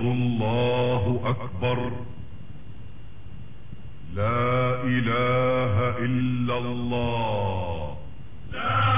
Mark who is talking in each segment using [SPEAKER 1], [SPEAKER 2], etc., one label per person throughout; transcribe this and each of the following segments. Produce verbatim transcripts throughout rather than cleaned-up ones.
[SPEAKER 1] الله أكبر. لا إله إلا الله. لا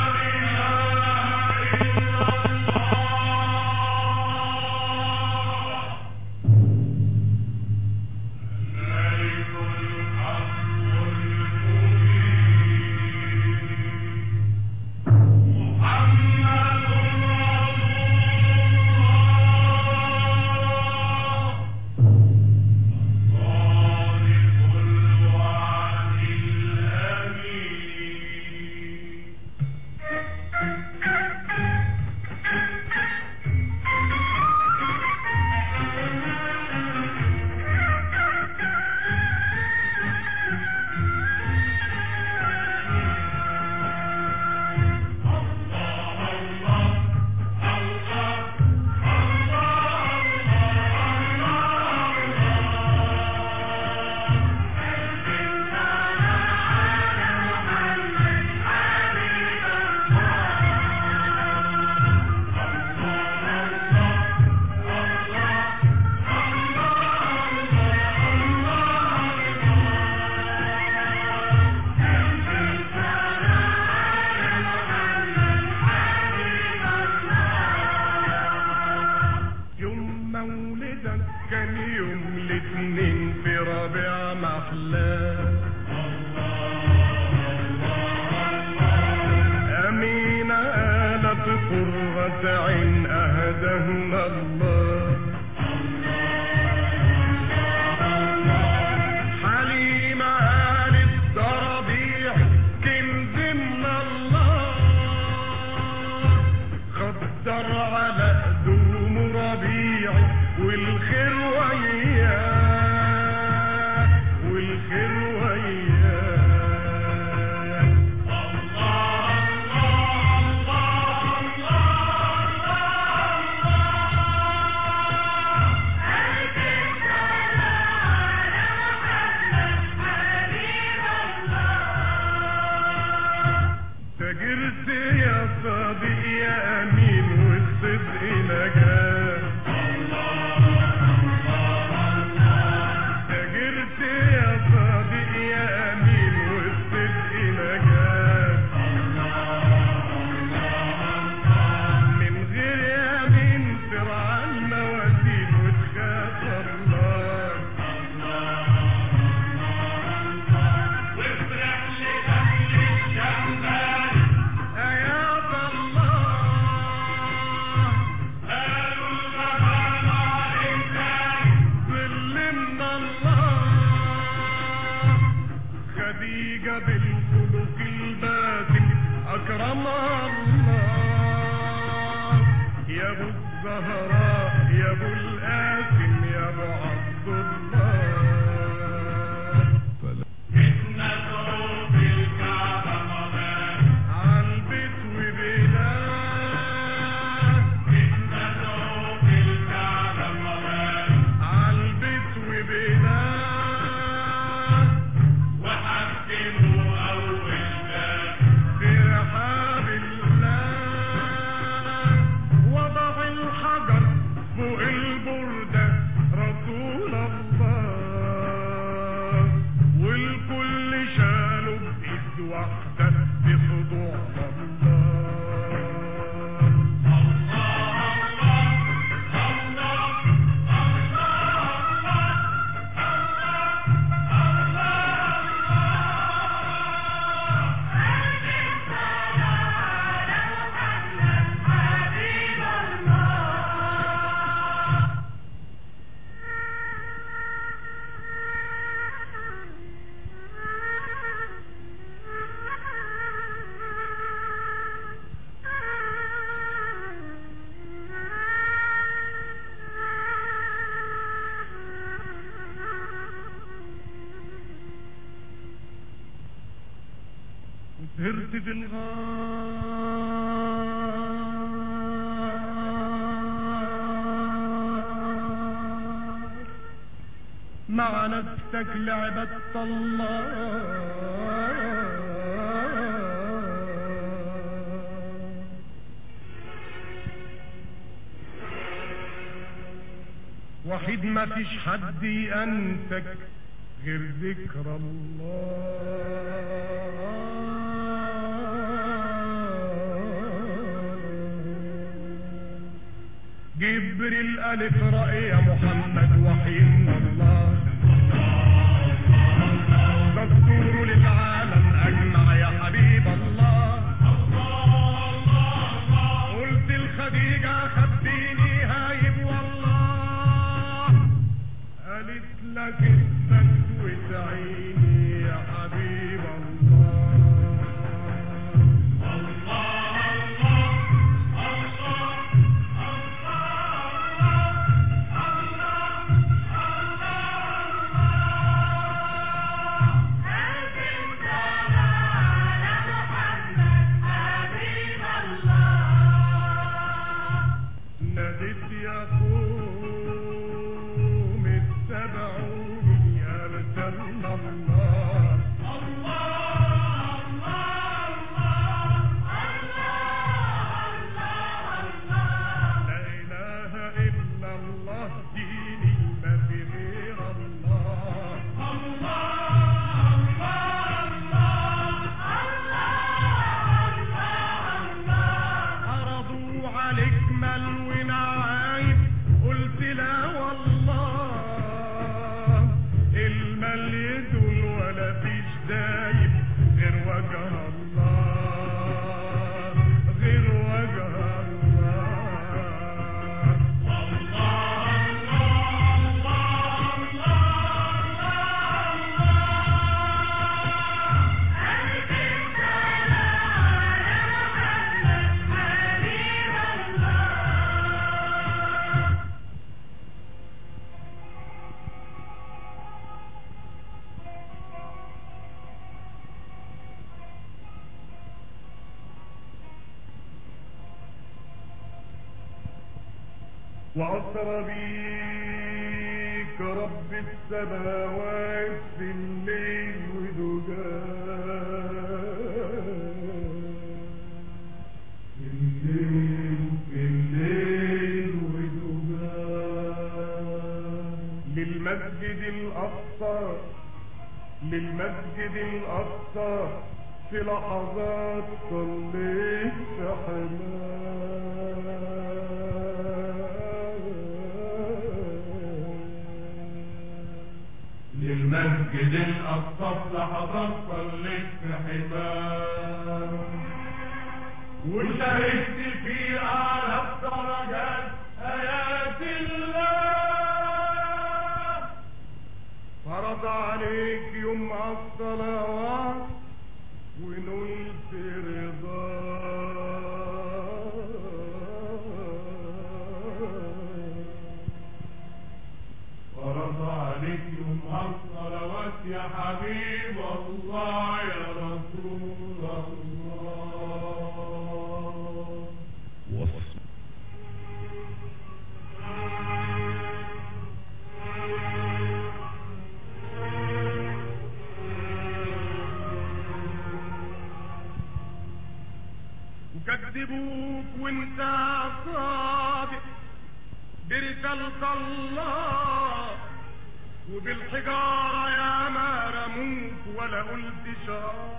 [SPEAKER 2] سهرت في الغار مع نفسك لعبت الله وحيد ما فيش حد ينسك غير ذكر الله. جبريل ألف رأي يا محمد وحيد الله، دستور للعالم أجمع يا حبيب الله. قلت الخديجة خبيني هايب والله، قالت لك اسمك وتعيني يا حبيب الله. وأسرى بيك رب السماوات في الليل ودجاه، في الليل في الليل ودجاه، للمسجد الأقصى للمسجد الأقصى في لحظات صليت في حماه.
[SPEAKER 3] للمسجد الأقصى في لحظات صليت في حماه، وشاركت في أعلى الدرجات آيات الله.
[SPEAKER 2] فرض عليك يوم الصلوات ونلت رضاه،
[SPEAKER 3] فرض عليك يوم الصلوات يا حبيب الله يا رسول الله.
[SPEAKER 1] وصف
[SPEAKER 2] وكذبوك وانت صادق برسالة الله، وبالحجارة يا ما رموك ولا قلت شار.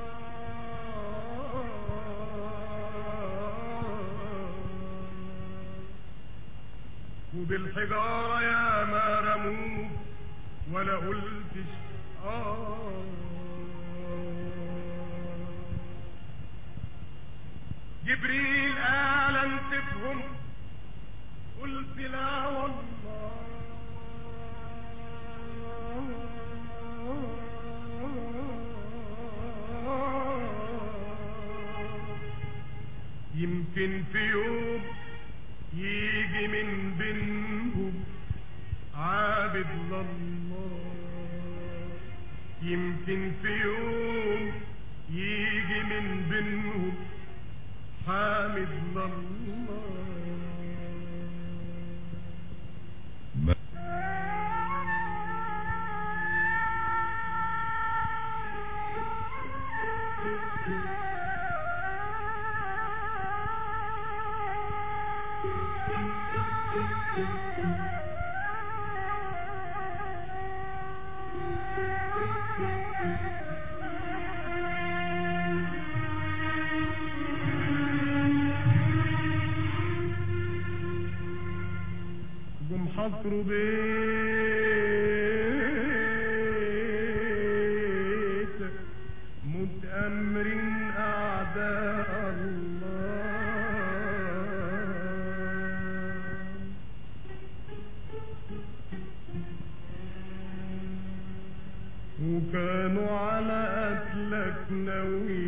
[SPEAKER 2] وبالحجارة يا ما رموك ولا قلت شار. جبريل قال انتفهم قلت لا والله، يمكن في يوم يجي من بينهم عابد لله، يمكن في يوم يجي من بينهم حامد لله. مصر بيتك متأمرين أعداء الله، وكانوا على قتلك ناويين